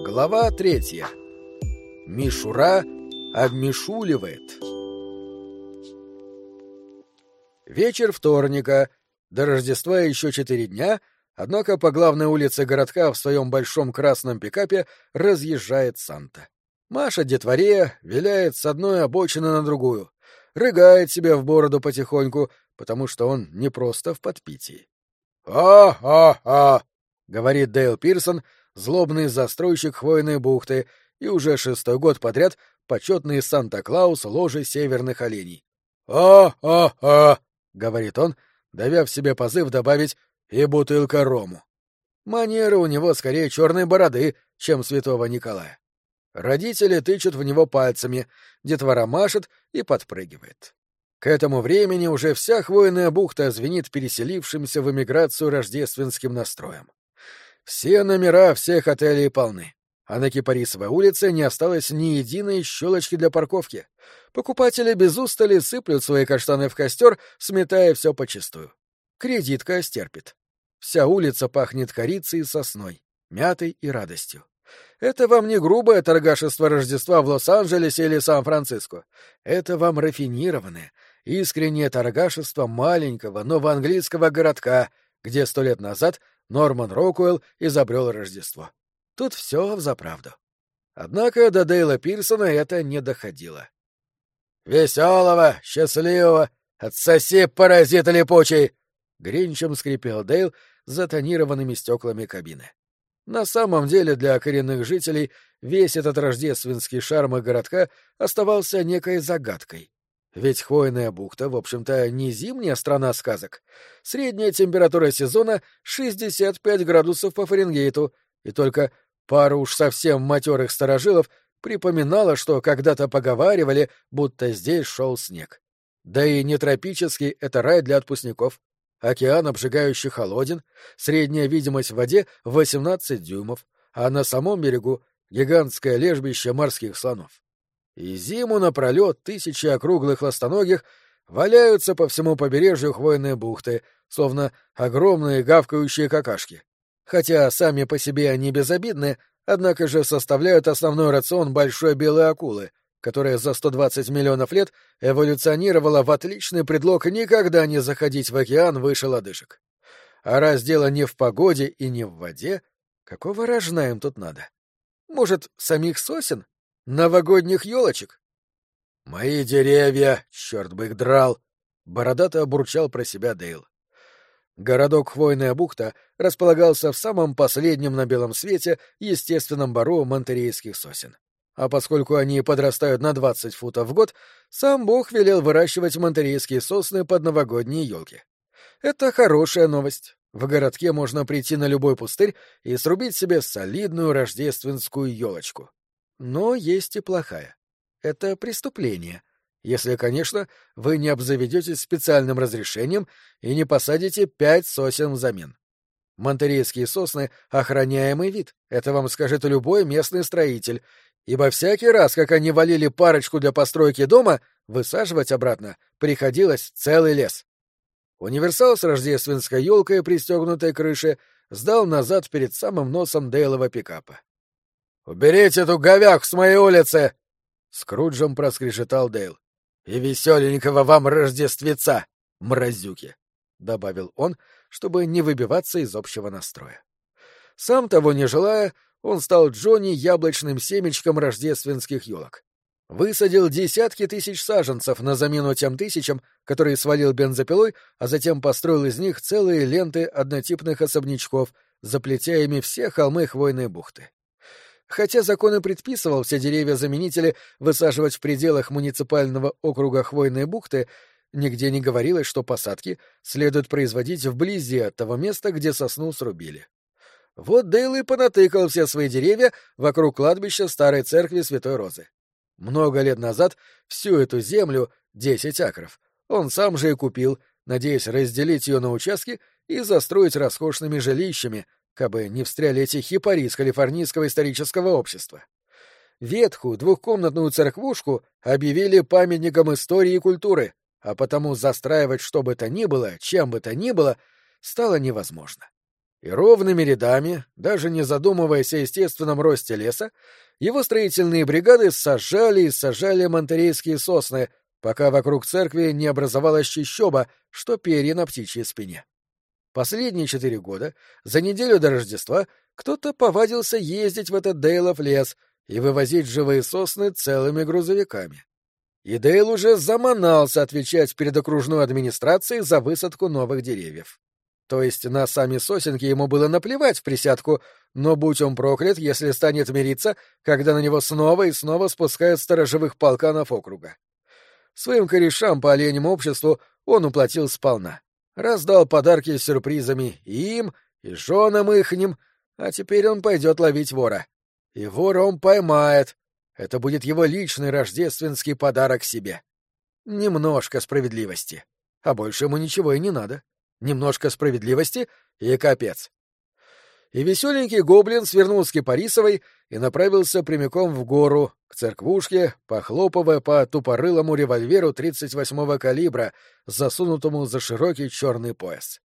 Глава 3. Мишура обмишуливает. Вечер вторника. До Рождества еще 4 дня, однако по главной улице городка в своем большом красном пикапе разъезжает Санта. Машет детворе, виляет с одной обочины на другую, рыгает себе в бороду потихоньку, потому что он не просто в подпитии. «А-а-а!» — говорит Дейл Пирсон, злобный застройщик Хвойной бухты и уже 6-й год подряд почетный Санта-Клаус ложи северных оленей. «А-а-а!» — говорит он, давя в себе позыв добавить «и бутылка рому». Манеры у него скорее черной бороды, чем святого Николая. Родители тычут в него пальцами, детвора машет и подпрыгивает. К этому времени уже вся Хвойная бухта звенит переселившимся в эмиграцию рождественским настроем. Все номера всех отелей полны, а на Кипарисовой улице не осталось ни единой щелочки для парковки. Покупатели без устали сыплют свои каштаны в костер, сметая все почистую. Кредитка стерпит. Вся улица пахнет корицей и сосной, мятой и радостью. Это вам не грубое торгашество Рождества в Лос-Анджелесе или Сан-Франциско. Это вам рафинированное, искреннее торгашество маленького новоанглийского городка, где 100 лет назад Норман Рокуэлл изобрел Рождество. Тут все взаправду. Однако до Дейла Пирсона это не доходило. «Веселого, счастливого, отсоси, паразит липучий!» — гринчем скрипел Дейл за тонированными стеклами кабины. На самом деле для коренных жителей весь этот рождественский шарм их городка оставался некой загадкой. Ведь Хвойная бухта, в общем-то, не зимняя страна сказок. Средняя температура сезона — 65 градусов по Фаренгейту, и только пара уж совсем матерых старожилов припоминала, что когда-то поговаривали, будто здесь шел снег. Да и не тропический — это рай для отпускников. Океан обжигающий холоден, средняя видимость в воде — 18 дюймов, а на самом берегу — гигантское лежбище морских слонов. И зиму напролет тысячи округлых ластоногих валяются по всему побережью Хвойной бухты, словно огромные гавкающие какашки. Хотя сами по себе они безобидны, однако же составляют основной рацион большой белой акулы, которая за 120 миллионов лет эволюционировала в отличный предлог никогда не заходить в океан выше лодыжек. А раз дело не в погоде и не в воде, какого рожна им тут надо? Может, самих сосен? Новогодних елочек? «Мои деревья, черт бы их драл!» — бородато бурчал про себя Дейл. Городок Хвойная бухта располагался в самом последнем на белом свете естественном бору монтерейских сосен. А поскольку они подрастают на 20 футов в год, сам Бог велел выращивать монтерейские сосны под новогодние елки. Это хорошая новость. В городке можно прийти на любой пустырь и срубить себе солидную рождественскую елочку. Но есть и плохая. Это преступление. Если, конечно, вы не обзаведетесь специальным разрешением и не посадите 5 сосен взамен. Монтерейские сосны — охраняемый вид, это вам скажет любой местный строитель, ибо всякий раз, как они валили парочку для постройки дома, высаживать обратно приходилось целый лес. Универсал с рождественской елкой, пристегнутой к крыше, сдал назад перед самым носом Дейлова пикапа. «Уберите эту говяк с моей улицы!» — скруджем проскрежетал Дейл. «И веселенького вам Рождествеца, мразюки!» — добавил он, чтобы не выбиваться из общего настроя. Сам того не желая, он стал Джонни яблочным семечком рождественских елок. Высадил десятки тысяч саженцев на замену тем тысячам, которые свалил бензопилой, а затем построил из них целые ленты однотипных особнячков, заплетя ими все холмы Хвойной бухты. Хотя закон и предписывал все деревья-заменители высаживать в пределах муниципального округа Хвойной бухты, нигде не говорилось, что посадки следует производить вблизи от того места, где сосну срубили. Вот Дейл и понатыкал все свои деревья вокруг кладбища старой церкви Святой Розы. Много лет назад всю эту землю, 10 акров, он сам же и купил, надеясь разделить ее на участки и застроить роскошными жилищами, кабы не встряли эти хипари из Калифорнийского исторического общества. Ветхую двухкомнатную церквушку объявили памятником истории и культуры, а потому застраивать что бы то ни было, чем бы то ни было, стало невозможно. И ровными рядами, даже не задумываясь о естественном росте леса, его строительные бригады сажали и сажали монтерейские сосны, пока вокруг церкви не образовалась чащоба, что перья на птичьей спине. Последние 4 года, за неделю до Рождества, кто-то повадился ездить в этот Дейлов лес и вывозить живые сосны целыми грузовиками. И Дейл уже заманался отвечать перед окружной администрацией за высадку новых деревьев. То есть на сами сосенки ему было наплевать в присядку, но будь он проклят, если станет мириться, когда на него снова и снова спускают сторожевых полканов округа. Своим корешам по оленьему обществу он уплатил сполна. Раздал подарки с сюрпризами и им, и женам ихним, а теперь он пойдет ловить вора. И вора он поймает. Это будет его личный рождественский подарок себе. Немножко справедливости. А больше ему ничего и не надо. Немножко справедливости и капец. И веселенький гоблин свернул с Кипарисовой и направился прямиком в гору, к церквушке, похлопывая по тупорылому револьверу 38-го калибра, засунутому за широкий черный пояс.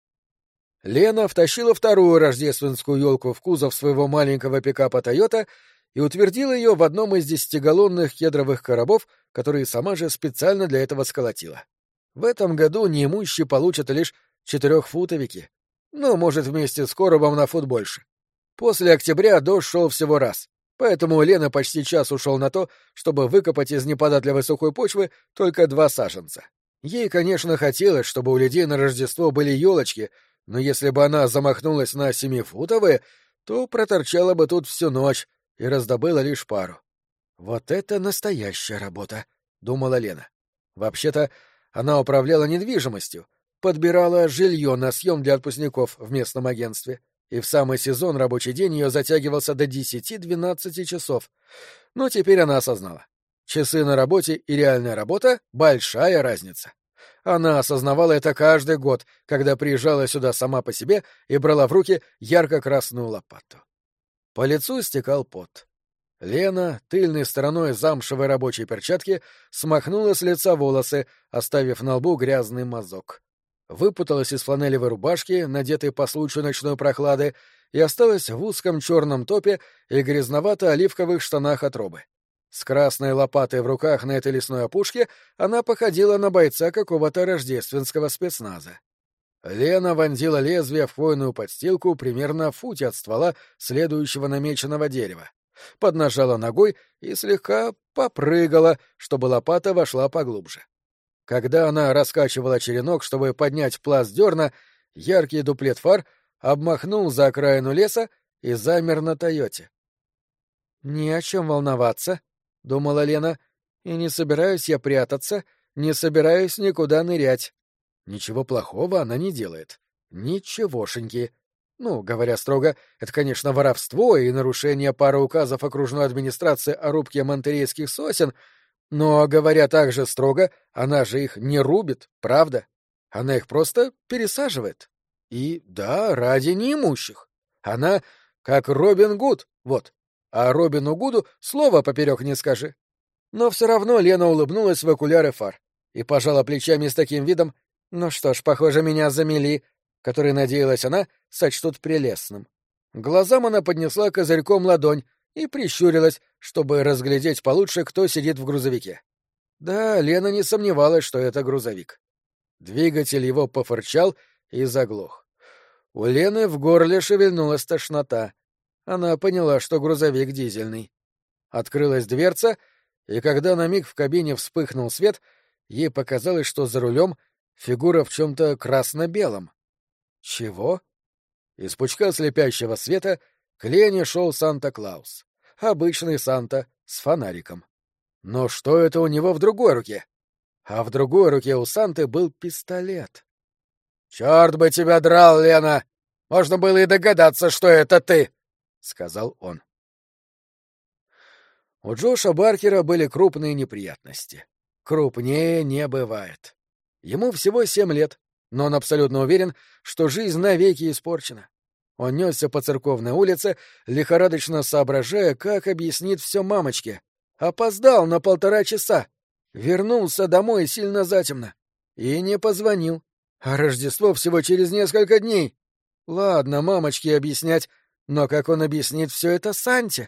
Лена втащила вторую рождественскую елку в кузов своего маленького пикапа «Тойота» и утвердила ее в одном из 10-галлонных кедровых коробов, которые сама же специально для этого сколотила. В этом году неимущие получат лишь 4-футовики. Ну, может, вместе с коробом на фут больше. После октября дождь шел всего раз, поэтому у Лены почти час ушел на то, чтобы выкопать из неподатливой сухой почвы только 2 саженца. Ей, конечно, хотелось, чтобы у людей на Рождество были елочки, но если бы она замахнулась на 7-футовые, то проторчала бы тут всю ночь и раздобыла лишь пару. «Вот это настоящая работа», — думала Лена. Вообще-то, она управляла недвижимостью, подбирала жилье на съем для отпускников в местном агентстве, и в самый сезон рабочий день ее затягивался до 10-12 часов. Но теперь она осознала. Часы на работе и реальная работа — большая разница. Она осознавала это каждый год, когда приезжала сюда сама по себе и брала в руки ярко-красную лопату. По лицу стекал пот. Лена тыльной стороной замшевой рабочей перчатки смахнула с лица волосы, оставив на лбу грязный мазок. Выпуталась из фланелевой рубашки, надетой по случаю ночной прохлады, и осталась в узком черном топе и грязновато-оливковых штанах от робы. С красной лопатой в руках на этой лесной опушке она походила на бойца какого-то рождественского спецназа. Лена вонзила лезвие в хвойную подстилку примерно в футе от ствола следующего намеченного дерева. Поднажала ногой и слегка попрыгала, чтобы лопата вошла поглубже. Когда она раскачивала черенок, чтобы поднять пласт дерна, яркий дуплет фар обмахнул за окраину леса и замер на «Тойоте». «Не о чем волноваться», — думала Лена, — «и не собираюсь я прятаться, не собираюсь никуда нырять». Ничего плохого она не делает. Ничегошеньки. Ну, говоря строго, это, конечно, воровство и нарушение пары указов окружной администрации о рубке монтерейских сосен, но, говоря так же строго, она же их не рубит, правда? Она их просто пересаживает. И, да, ради неимущих. Она как Робин Гуд, вот. А Робину Гуду слова поперек не скажи. Но все равно Лена улыбнулась в окуляры фар и пожала плечами с таким видом: ну что ж, похоже, меня замели, который, надеялась она, сочтут прелестным. Глазам она поднесла козырьком ладонь и прищурилась, чтобы разглядеть получше, кто сидит в грузовике. Да, Лена не сомневалась, что это грузовик. Двигатель его пофырчал и заглох. У Лены в горле шевельнулась тошнота. Она поняла, что грузовик дизельный. Открылась дверца, и когда на миг в кабине вспыхнул свет, ей показалось, что за рулем фигура в чем-то красно-белом. Чего? Из пучка слепящего света к Лене шел Санта-Клаус. Обычный Санта с фонариком. Но что это у него в другой руке? А в другой руке у Санты был пистолет. — Черт бы тебя драл, Лена! Можно было и догадаться, что это ты! — сказал он. У Джоша Баркера были крупные неприятности. Крупнее не бывает. Ему всего 7 лет, но он абсолютно уверен, что жизнь навеки испорчена. Он несся по церковной улице, лихорадочно соображая, как объяснит все мамочке. Опоздал на 1,5 часа. Вернулся домой сильно затемно. И не позвонил. А Рождество всего через несколько дней. Ладно, мамочке объяснять, но как он объяснит все это Санте?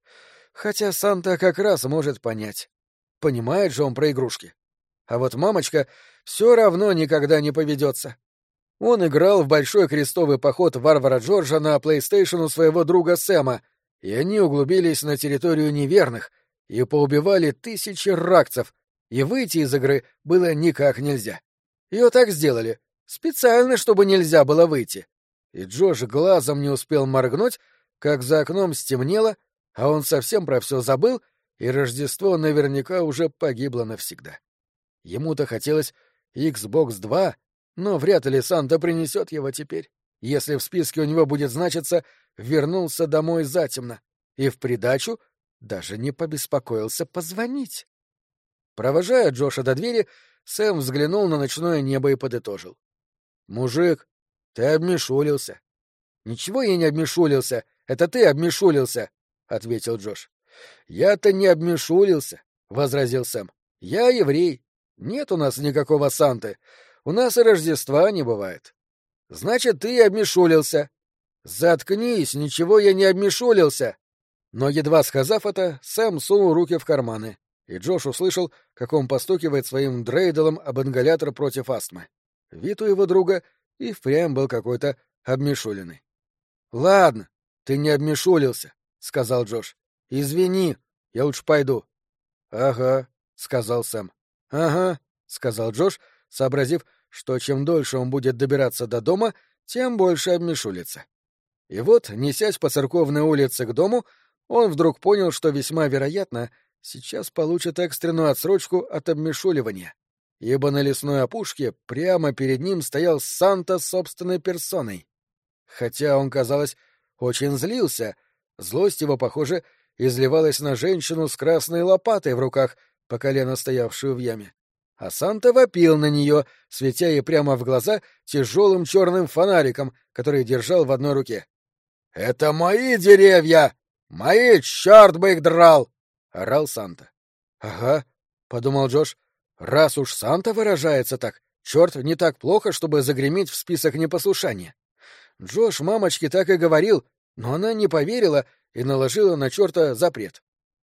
Хотя Санта как раз может понять. Понимает же он про игрушки. А вот мамочка все равно никогда не поведется. Он играл в большой крестовый поход варвара Джорджа на PlayStation у своего друга Сэма, и они углубились на территорию неверных и поубивали тысячи ракцев, и выйти из игры было никак нельзя. Ее так сделали, специально, чтобы нельзя было выйти. И Джош глазом не успел моргнуть, как за окном стемнело, а он совсем про все забыл, и Рождество наверняка уже погибло навсегда. Ему-то хотелось Xbox 2, но вряд ли Санта принесет его теперь, если в списке у него будет значиться «вернулся домой затемно», и в придачу даже не побеспокоился позвонить. Провожая Джоша до двери, Сэм взглянул на ночное небо и подытожил. «Мужик, ты обмешулился». «Ничего я не обмешулился, это ты обмешулился», — ответил Джош. «Я-то не обмешулился», — возразил Сэм. «Я еврей. Нет у нас никакого Санты. У нас и Рождества не бывает». «Значит, ты обмешулился». «Заткнись, ничего я не обмешулился». Но, едва сказав это, Сэм сунул руки в карманы, и Джош услышал, как он постукивает своим дрейделом об ингалятор против астмы. Вид у его друга и впрямь был какой-то обмешуленный. «Ладно, ты не обмешулился», — сказал Джош. «Извини, я лучше пойду». «Ага», — сказал Сэм. «Ага», — сказал Джош, сообразив, что чем дольше он будет добираться до дома, тем больше обмешулится. И вот, несясь по церковной улице к дому, он вдруг понял, что весьма вероятно сейчас получит экстренную отсрочку от обмешуливания, ибо на лесной опушке прямо перед ним стоял Санта собственной персоной. Хотя он, казалось, очень злился, злость его, похоже, изливалась на женщину с красной лопатой в руках, по колено стоявшую в яме. А Санта вопил на нее, светя ей прямо в глаза тяжелым черным фонариком, который держал в одной руке. — Это мои деревья! Мои, черт бы их драл! — орал Санта. — Ага, — подумал Джош, — раз уж Санта выражается так, черт не так плохо, чтобы загреметь в список непослушания. Джош мамочке так и говорил, но она не поверила и наложила на черта запрет.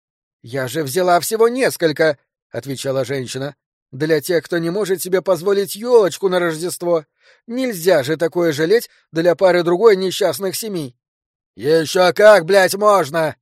— Я же взяла всего несколько, — отвечала женщина. — Для тех, кто не может себе позволить елочку на Рождество. Нельзя же такое жалеть для пары другой несчастных семей. — Еще как, блядь, можно!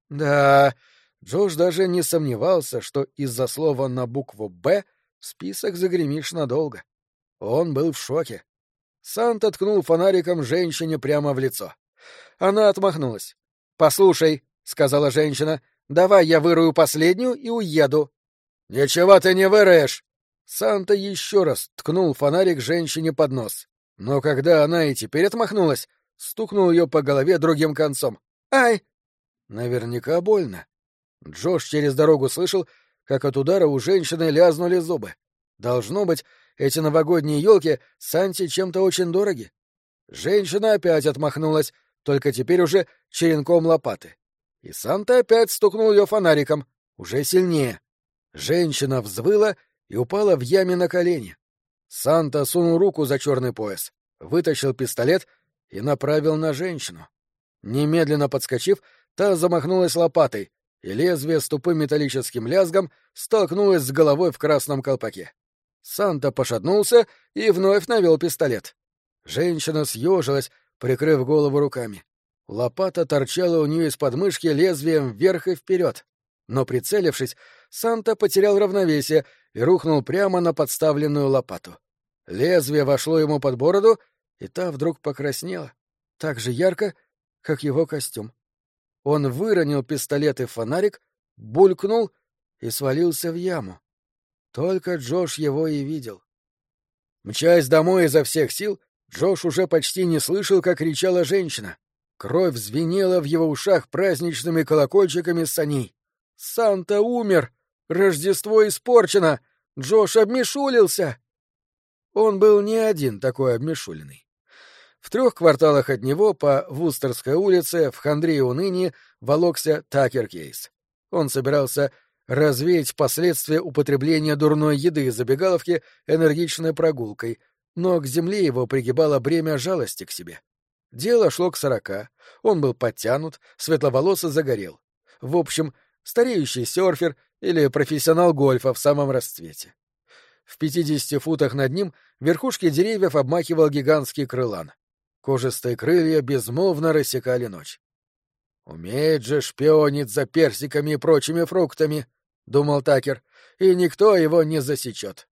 Да, Джош даже не сомневался, что из-за слова на букву «Б» в список загремишь надолго. Он был в шоке. Санта ткнул фонариком женщине прямо в лицо. Она отмахнулась. — Послушай, — сказала женщина, — давай я вырую последнюю и уеду. — Ничего ты не выроешь! Санта еще раз ткнул фонарик женщине под нос. Но когда она и теперь отмахнулась, стукнул ее по голове другим концом. «Ай!» Наверняка больно. Джош через дорогу слышал, как от удара у женщины лязнули зубы. Должно быть, эти новогодние елки Санте чем-то очень дороги. Женщина опять отмахнулась, только теперь уже черенком лопаты. И Санта опять стукнул ее фонариком, уже сильнее. Женщина взвыла и упала в яме на колени. Санта сунул руку за черный пояс, вытащил пистолет и направил на женщину. Немедленно подскочив, та замахнулась лопатой, и лезвие с тупым металлическим лязгом столкнулось с головой в красном колпаке. Санта пошатнулся и вновь навел пистолет. Женщина съежилась, прикрыв голову руками. Лопата торчала у нее из подмышки лезвием вверх и вперед. Но, прицелившись, Санта потерял равновесие и рухнул прямо на подставленную лопату. Лезвие вошло ему под бороду, и та вдруг покраснела, так же ярко, как его костюм. Он выронил пистолет и фонарик, булькнул и свалился в яму. Только Джош его и видел. Мчась домой изо всех сил, Джош уже почти не слышал, как кричала женщина. Кровь звенела в его ушах праздничными колокольчиками саней. «Санта умер! Рождество испорчено! Джош обмешулился!» Он был не один такой обмешуленный. В 3 кварталах от него по Вустерской улице в хандре и унынии волокся Такер Кейс. Он собирался развеять последствия употребления дурной еды из забегаловки энергичной прогулкой, но к земле его пригибало бремя жалости к себе. Дело шло к 40. Он был подтянут, светловолос и загорел. В общем, стареющий серфер или профессионал гольфа в самом расцвете. В 50 футах над ним верхушки деревьев обмахивал гигантский крылан. Кожистые крылья безмолвно рассекали ночь. «Умеет же шпионить за персиками и прочими фруктами», — думал Такер, — «и никто его не засечет».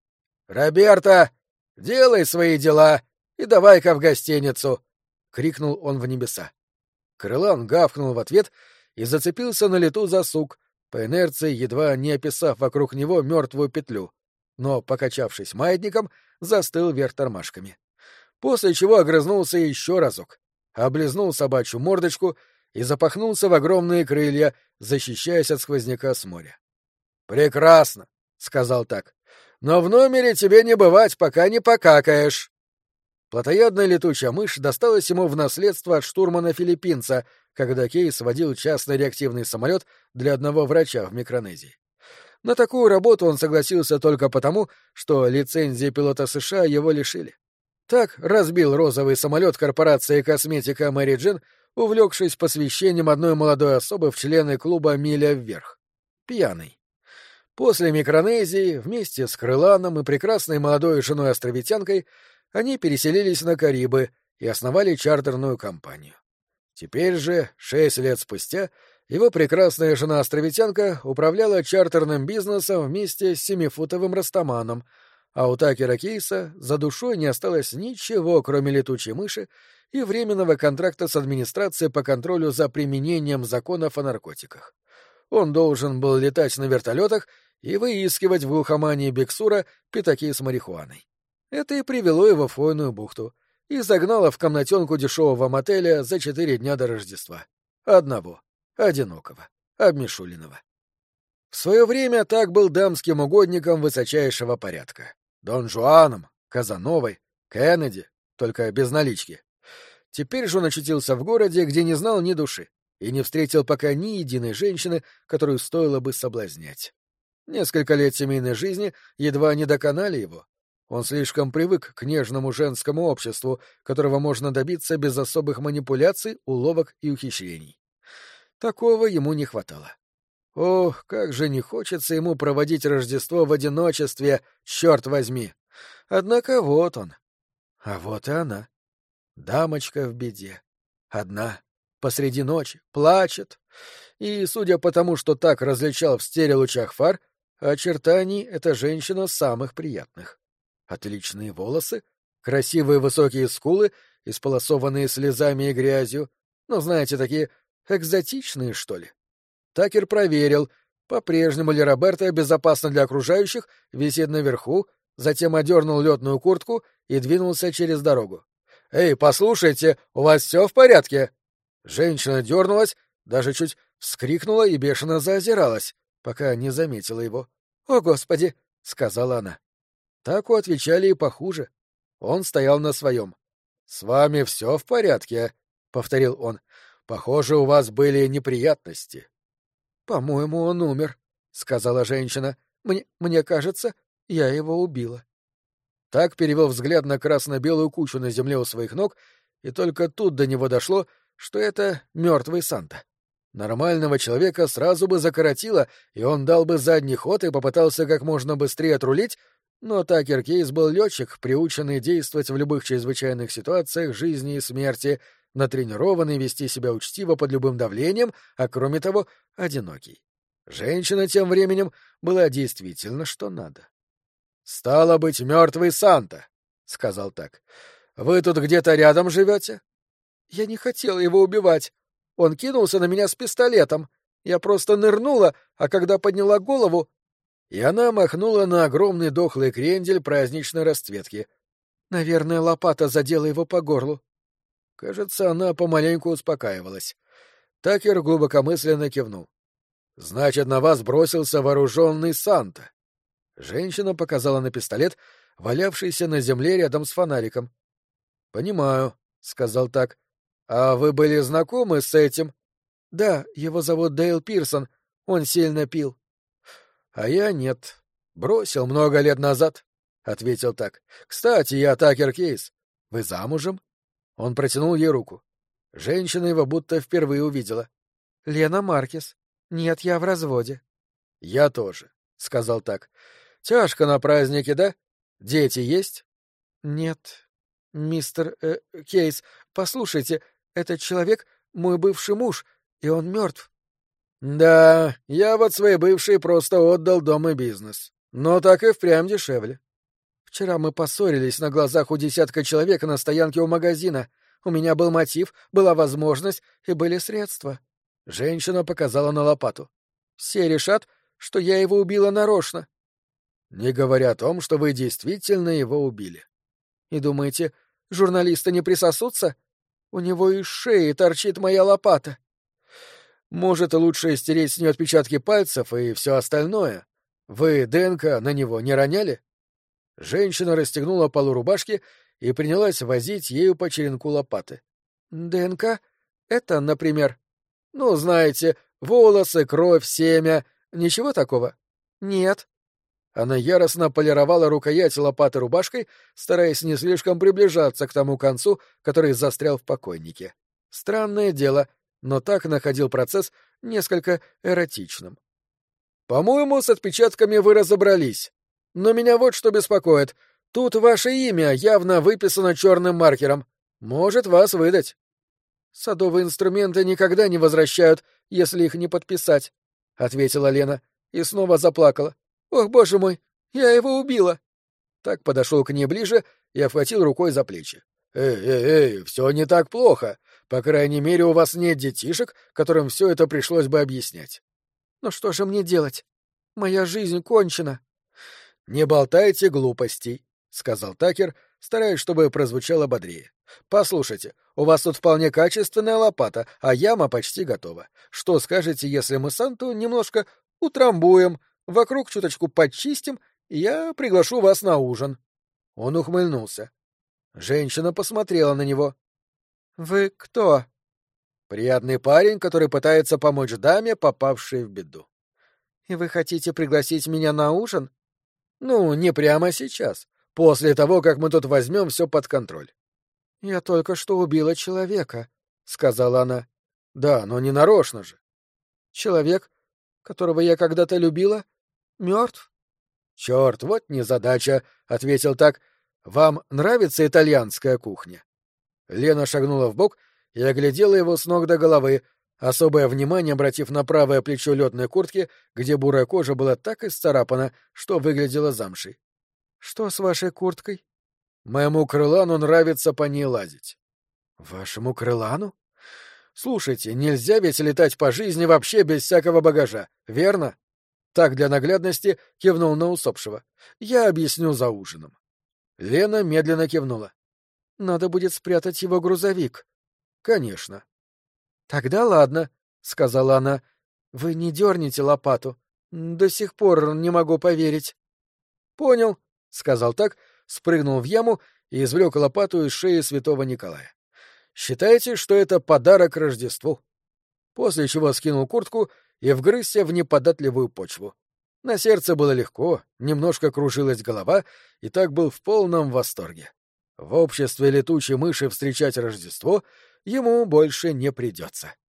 «Роберто, делай свои дела и давай-ка в гостиницу», — крикнул он в небеса. Крылан гавкнул в ответ и зацепился на лету за сук, по инерции едва не описав вокруг него мертвую петлю, но, покачавшись маятником, застыл вверх тормашками. После чего огрызнулся еще разок, облизнул собачью мордочку и запахнулся в огромные крылья, защищаясь от сквозняка с моря. «Прекрасно», — сказал так, — «но в номере тебе не бывать, пока не покакаешь». Плотоядная летучая мышь досталась ему в наследство от штурмана-филиппинца, когда Кейс водил частный реактивный самолет для одного врача в Микронезии. На такую работу он согласился только потому, что лицензии пилота США его лишили. Так разбил розовый самолет корпорации «Косметика» Мэри Джин, увлекшись посвящением одной молодой особы в члены клуба «Миля вверх». Пьяный. После Микронезии, вместе с Крыланом и прекрасной молодой женой-островитянкой, они переселились на Карибы и основали чартерную компанию. Теперь же, 6 лет спустя, его прекрасная жена-островитянка управляла чартерным бизнесом вместе с 7-футовым растаманом, а у Такера Кейса за душой не осталось ничего, кроме летучей мыши и временного контракта с администрацией по контролю за применением законов о наркотиках. Он должен был летать на вертолетах и выискивать в глухомании Биксура пятаки с марихуаной. Это и привело его в Фойную бухту и загнало в комнатенку дешевого мотеля за 4 дня до Рождества. Одного, одинокого, обмешуленного. В свое время так был дамским угодником высочайшего порядка. Дон Жуаном, Казановой, Кеннеди, только без налички. Теперь же он очутился в городе, где не знал ни души, и не встретил пока ни единой женщины, которую стоило бы соблазнять. Несколько лет семейной жизни едва не доконали его. Он слишком привык к нежному женскому обществу, которого можно добиться без особых манипуляций, уловок и ухищрений. Такого ему не хватало. Ох, как же не хочется ему проводить Рождество в одиночестве, черт возьми! Однако вот он. А вот и она. Дамочка в беде. Одна. Посреди ночи. Плачет. И, судя по тому, что так различал в стереолучах фар, очертаний эта женщина самых приятных. Отличные волосы, красивые высокие скулы, исполосованные слезами и грязью, ну, знаете, такие экзотичные, что ли. Такер проверил, по-прежнему ли Роберто безопасно для окружающих, висит наверху, затем одернул летную куртку и двинулся через дорогу. «Эй, послушайте, у вас все в порядке?» Женщина дернулась, даже чуть вскрикнула и бешено заозиралась, пока не заметила его. «О, Господи!» — сказала она. Таку отвечали и похуже. Он стоял на своем. «С вами все в порядке?» — повторил он. «Похоже, у вас были неприятности». «По-моему, он умер», — сказала женщина. «Мне кажется, я его убила». Так перевел взгляд на красно-белую кучу на земле у своих ног, и только тут до него дошло, что это мертвый Санта. Нормального человека сразу бы закоротило, и он дал бы задний ход и попытался как можно быстрее отрулить, но Такер Кейс был летчик, приученный действовать в любых чрезвычайных ситуациях жизни и смерти, натренированный вести себя учтиво под любым давлением, а кроме того, одинокий. Женщина тем временем была действительно что надо. «Стало быть, мертвый Санта», — сказал так. «Вы тут где-то рядом живете?» «Я не хотела его убивать. Он кинулся на меня с пистолетом. Я просто нырнула, а когда подняла голову...» И она махнула на огромный дохлый крендель праздничной расцветки. Наверное, лопата задела его по горлу. Кажется, она помаленьку успокаивалась. Такер глубокомысленно кивнул. «Значит, на вас бросился вооруженный Санта». Женщина показала на пистолет, валявшийся на земле рядом с фонариком. «Понимаю», — сказал так. «А вы были знакомы с этим?» «Да, его зовут Дейл Пирсон. Он сильно пил». «А я нет. Бросил много лет назад», — ответил так. «Кстати, я Такер Кейс. Вы замужем?» Он протянул ей руку. Женщина его будто впервые увидела. — Лена Маркес. Нет, я в разводе. — Я тоже, — сказал так. — Тяжко на празднике, да? Дети есть? — Нет. Мистер Кейс, послушайте, этот человек — мой бывший муж, и он мертв. — Да, я вот своей бывшей просто отдал дом и бизнес. Но так и впрямь дешевле. Вчера мы поссорились на глазах у десятка человек на стоянке у магазина. У меня был мотив, была возможность и были средства. Женщина показала на лопату. Все решат, что я его убила нарочно. Не говоря о том, что вы действительно его убили. И думаете, журналисты не присосутся? У него из шеи торчит моя лопата. Может, лучше стереть с нее отпечатки пальцев и все остальное. Вы ДНК на него не роняли? Женщина расстегнула полу рубашки и принялась возить ею по черенку лопаты. ДНК? Это, например? Ну, знаете, волосы, кровь, семя. Ничего такого? Нет. Она яростно полировала рукоять лопаты рубашкой, стараясь не слишком приближаться к тому концу, который застрял в покойнике. Странное дело, но так находил процесс несколько эротичным. «По-моему, с отпечатками вы разобрались. Но меня вот что беспокоит. Тут ваше имя явно выписано черным маркером. Может вас выдать». «Садовые инструменты никогда не возвращают, если их не подписать», — ответила Лена и снова заплакала. «Ох, боже мой, я его убила!» Так подошел к ней ближе и обхватил рукой за плечи. «Эй, все не так плохо. По крайней мере, у вас нет детишек, которым все это пришлось бы объяснять». «Но что же мне делать? Моя жизнь кончена». «Не болтайте глупостей», — сказал Такер, стараясь, чтобы прозвучало бодрее. «Послушайте, у вас тут вполне качественная лопата, а яма почти готова. Что скажете, если мы Санту немножко утрамбуем, вокруг чуточку подчистим, и я приглашу вас на ужин?» Он ухмыльнулся. Женщина посмотрела на него. «Вы кто?» «Приятный парень, который пытается помочь даме, попавшей в беду». «И вы хотите пригласить меня на ужин?» «Ну, не прямо сейчас, после того, как мы тут возьмем все под контроль». «Я только что убила человека», — сказала она. «Да, но не нарочно же». «Человек, которого я когда-то любила, мертв?» «Черт, вот незадача», — ответил так. «Вам нравится итальянская кухня?» Лена шагнула вбок и оглядела его с ног до головы, особое внимание обратив на правое плечо летной куртки, где бурая кожа была так исцарапана, что выглядела замшей. «Что с вашей курткой?» «Моему крылану нравится по ней лазить». «Вашему крылану?» «Слушайте, нельзя ведь летать по жизни вообще без всякого багажа, верно?» Так для наглядности кивнул на усопшего. «Я объясню за ужином». Лена медленно кивнула. «Надо будет спрятать его грузовик». «Конечно». «Тогда ладно», — сказала она. «Вы не дерните лопату. До сих пор не могу поверить». «Понял», — сказал так, спрыгнул в яму и извлек лопату из шеи святого Николая. «Считайте, что это подарок Рождеству». После чего скинул куртку и вгрызся в неподатливую почву. На сердце было легко, немножко кружилась голова, и так был в полном восторге. В обществе летучей мыши встречать Рождество ему больше не придется.